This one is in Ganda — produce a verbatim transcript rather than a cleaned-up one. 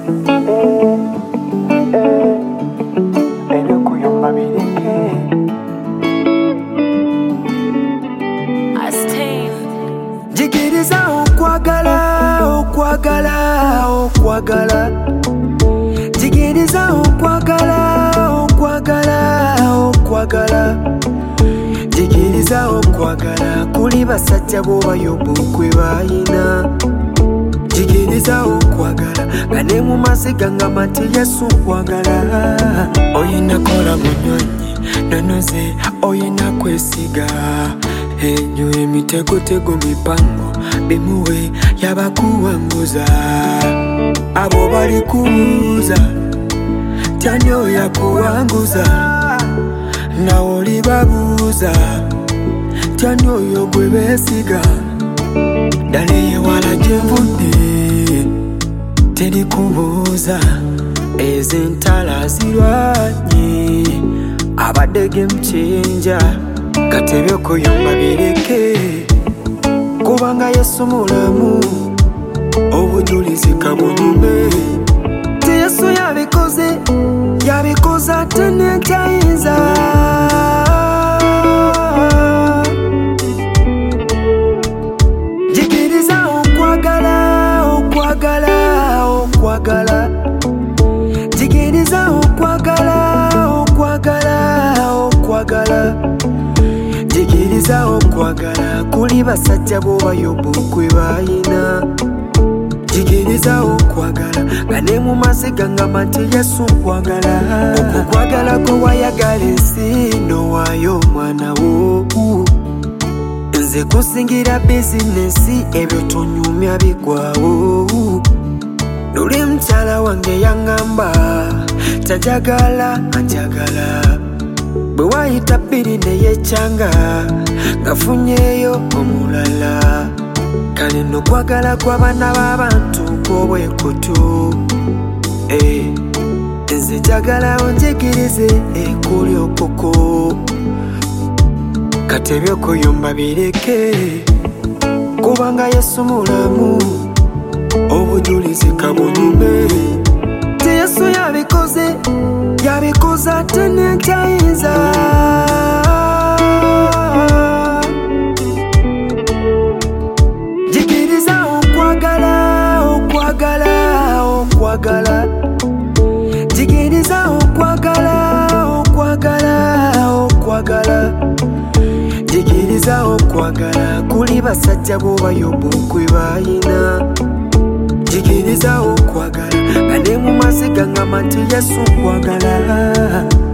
Jigiriza okwagala, okwagala, okwagala. Jigiriza okwagala, okwagala, okwagala. Jigiriza okwagala, kuli basajja b'Obayobu kwe bayina. Jigiriza okwagala, nga ne mu maziga ngamba nti Yesu nkwagala. Oyina kola munyonyi, nonoze oyina kwesiga. Enyo emitego-tego mipango bimuwe yabakuwanguza. Abo bali kubuuza tyani oyo akuwanguza, nawe olibabuuza tyani oyo gwe beesiga. Ddala eyewala gye nvudde teri kubuuza, ez'entala zirwanye abadde gemukyenja. Katebyo kuyomba bireke, kubanga Yesu mulamu, obujulizi kabunyume. Ti Yesu yabikoze, yabikoze ate n'ekyayinza. Jigiriza okwagala, okwagala, okwagala. Jigiriza okwagala, okwagala, okwagala. Jigiriza okwagala, kuli basajja b'Obayobu kwe bayina. Jigiriza okwagala, nga ne mu maziga ngamba nti Yesu nkwagala. Okukwagala kwe wayagala ensi n'owaayo omwana wo. Nze kusingira bizinesi, ebyo tonyumya bigwawo. Luli mukyala wange yaŋŋamba tajagala anjagala. Bwe wayita bbiri neyekyanga ngafunyeeyo omulala. Kale nno okwagala kw'abaana b'abantu kw'obwekutu. Nze njagala onjigirize ekuli okoko. Katebyo kuyomba bireke, kubanga Yesu mulamu, obujulizi kabunyume. Ti Yesu yabikoze, yabikoze ate n'ekyayinza. Jigiriza okwagala, okwagala, okwagala. Jigiriza okwagala, okwagala, okwagala. Jigiriza okwagala, kuli basajja b'Obayobu kwe bayina. Jigiriza okwagala, nga ne mu maziga ngamba nti Yesu nkwagala.